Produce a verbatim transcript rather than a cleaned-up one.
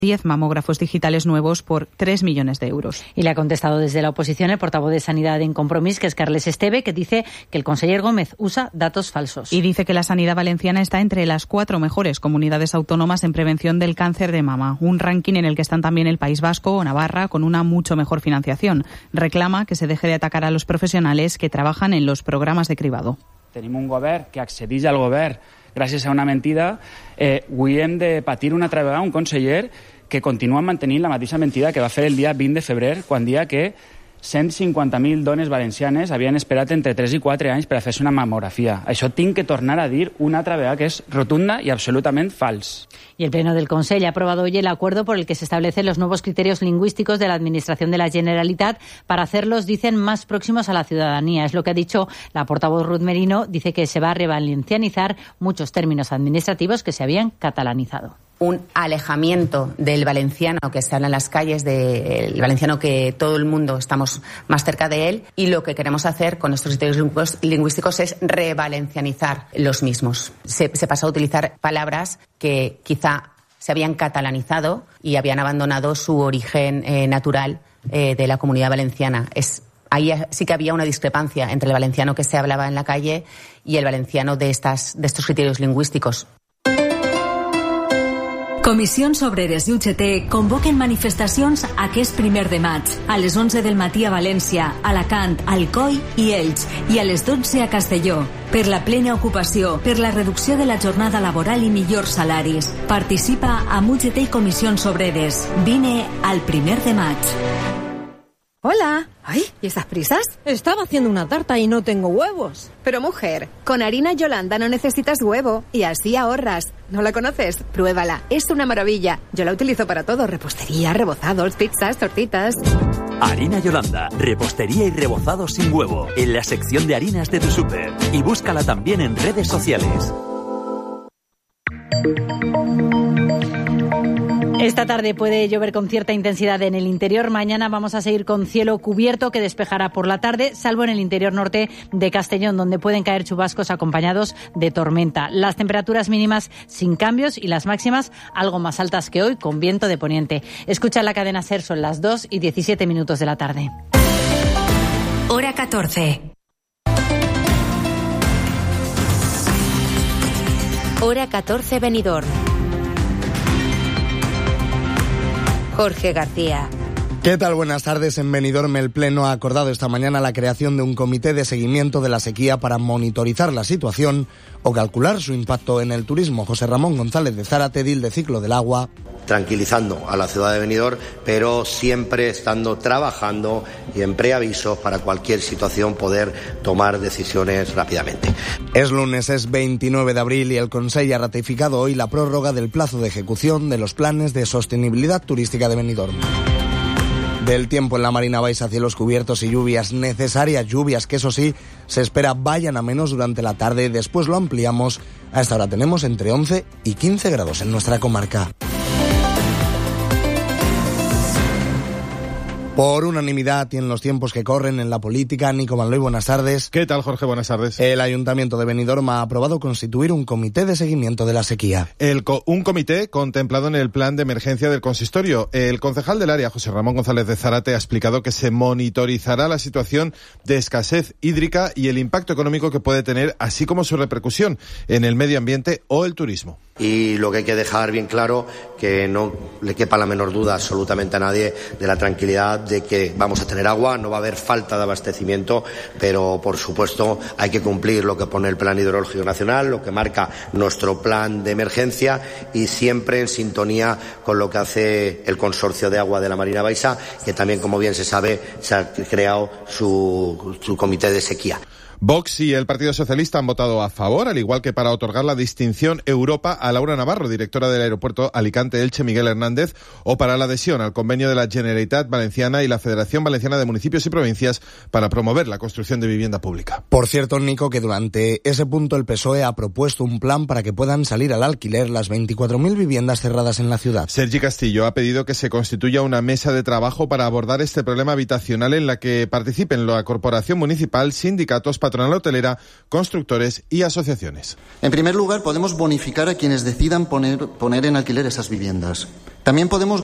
diez mamógrafos digitales nuevos por tres millones de euros. Y le ha contestado desde la oposición el portavoz de Sanidad en Compromís, que es Carles Esteve, que dice que el conseller Gómez usa datos falsos. Y dice que la sanidad valenciana está entre las cuatro mejores comunidades autónomas en prevención del cáncer de mama, un ranking en el que están también el País Vasco o Navarra, con una mucho mejor financiación. Reclama que se deje de atacar a los profesionales que trabajan en los programas de cribado. Tenim un govern que accedeix al govern gràcies a una mentida. Eh, avui hem de patir una altra vegada un conseller que continua mantenint la mateixa mentida que va fer el dia vint de febrer, quan dia que cent cinquanta mil dones valencianes havien esperat entre tres i quatre anys per a fer-se una mamografia. Això tinc que tornar a dir una altra vegada que és rotunda i absolutament fals. Y el Pleno del Consell ha aprobado hoy el acuerdo por el que se establecen los nuevos criterios lingüísticos de la Administración de la Generalitat para hacerlos, dicen, más próximos a la ciudadanía. Es lo que ha dicho la portavoz Ruth Merino. Dice que se va a revalencianizar muchos términos administrativos que se habían catalanizado. Un alejamiento del valenciano que se habla en las calles, del valenciano que todo el mundo estamos más cerca de él, y lo que queremos hacer con estos criterios lingüísticos es revalencianizar los mismos. Se, se pasó a utilizar palabras que quizá se habían catalanizado y habían abandonado su origen eh, natural eh, de la comunidad valenciana. Es Ahí sí que había una discrepancia entre el valenciano que se hablaba en la calle y el valenciano de, estas, de estos criterios lingüísticos. Comissions Obreres i U G T convoquen manifestacions aquest primer de maig, a les onze del matí a València, Alacant, Alcoi i Elx, i a les dotze a Castelló, per la plena ocupació, per la reducció de la jornada laboral i millors salaris. Participa amb U G T i Comissions Obreres. Vine al primer de maig. Hola. Ay, ¿y estas prisas? Estaba haciendo una tarta y no tengo huevos. Pero mujer, con harina Yolanda no necesitas huevo y así ahorras. ¿No la conoces? Pruébala, es una maravilla. Yo la utilizo para todo, repostería, rebozados, pizzas, tortitas. Harina Yolanda, repostería y rebozados sin huevo, en la sección de harinas de tu súper. Y búscala también en redes sociales. Esta tarde puede llover con cierta intensidad en el interior. Mañana vamos a seguir con cielo cubierto que despejará por la tarde, salvo en el interior norte de Castellón, donde pueden caer chubascos acompañados de tormenta. Las temperaturas mínimas sin cambios y las máximas algo más altas que hoy, con viento de poniente. Escucha la cadena SER, son las dos y diecisiete minutos de la tarde. Hora catorce. Hora catorce, Benidorm. Jorge García. ¿Qué tal? Buenas tardes. En Benidorm el Pleno ha acordado esta mañana la creación de un comité de seguimiento de la sequía para monitorizar la situación o calcular su impacto en el turismo. José Ramón González de Zárate, edil de Ciclo del Agua. Tranquilizando a la ciudad de Benidorm, pero siempre estando trabajando y en preaviso para cualquier situación poder tomar decisiones rápidamente. Es lunes, es veintinueve de abril y el Consell ha ratificado hoy la prórroga del plazo de ejecución de los planes de sostenibilidad turística de Benidorm. Del tiempo en la Marina Baixa, cielos cubiertos y lluvias, necesarias lluvias que eso sí, se espera vayan a menos durante la tarde. Después lo ampliamos. A esta hora tenemos entre once y quince grados en nuestra comarca. Por unanimidad y en los tiempos que corren en la política, Nico Manloy, buenas tardes. ¿Qué tal, Jorge? Buenas tardes. El Ayuntamiento de Benidorm ha aprobado constituir un comité de seguimiento de la sequía. El co- un comité contemplado en el plan de emergencia del consistorio. El concejal del área, José Ramón González de Zárate, ha explicado que se monitorizará la situación de escasez hídrica y el impacto económico que puede tener, así como su repercusión en el medio ambiente o el turismo. Y lo que hay que dejar bien claro, que no le quepa la menor duda absolutamente a nadie de la tranquilidad de que vamos a tener agua, no va a haber falta de abastecimiento, pero por supuesto hay que cumplir lo que pone el Plan Hidrológico Nacional, lo que marca nuestro plan de emergencia y siempre en sintonía con lo que hace el Consorcio de Agua de la Marina Baixa, que también, como bien se sabe, se ha creado su, su comité de sequía. Vox y el Partido Socialista han votado a favor, al igual que para otorgar la distinción Europa a Laura Navarro, directora del aeropuerto Alicante-Elche Miguel Hernández, o para la adhesión al convenio de la Generalitat Valenciana y la Federación Valenciana de Municipios y Provincias para promover la construcción de vivienda pública. Por cierto, Nico, que durante ese punto el P S O E ha propuesto un plan para que puedan salir al alquiler las veinticuatro mil viviendas cerradas en la ciudad. Sergi Castillo ha pedido que se constituya una mesa de trabajo para abordar este problema habitacional en la que participen la Corporación Municipal, sindicatos, patronales patronal hotelera, constructores y asociaciones. En primer lugar, podemos bonificar a quienes decidan poner, poner en alquiler esas viviendas. También podemos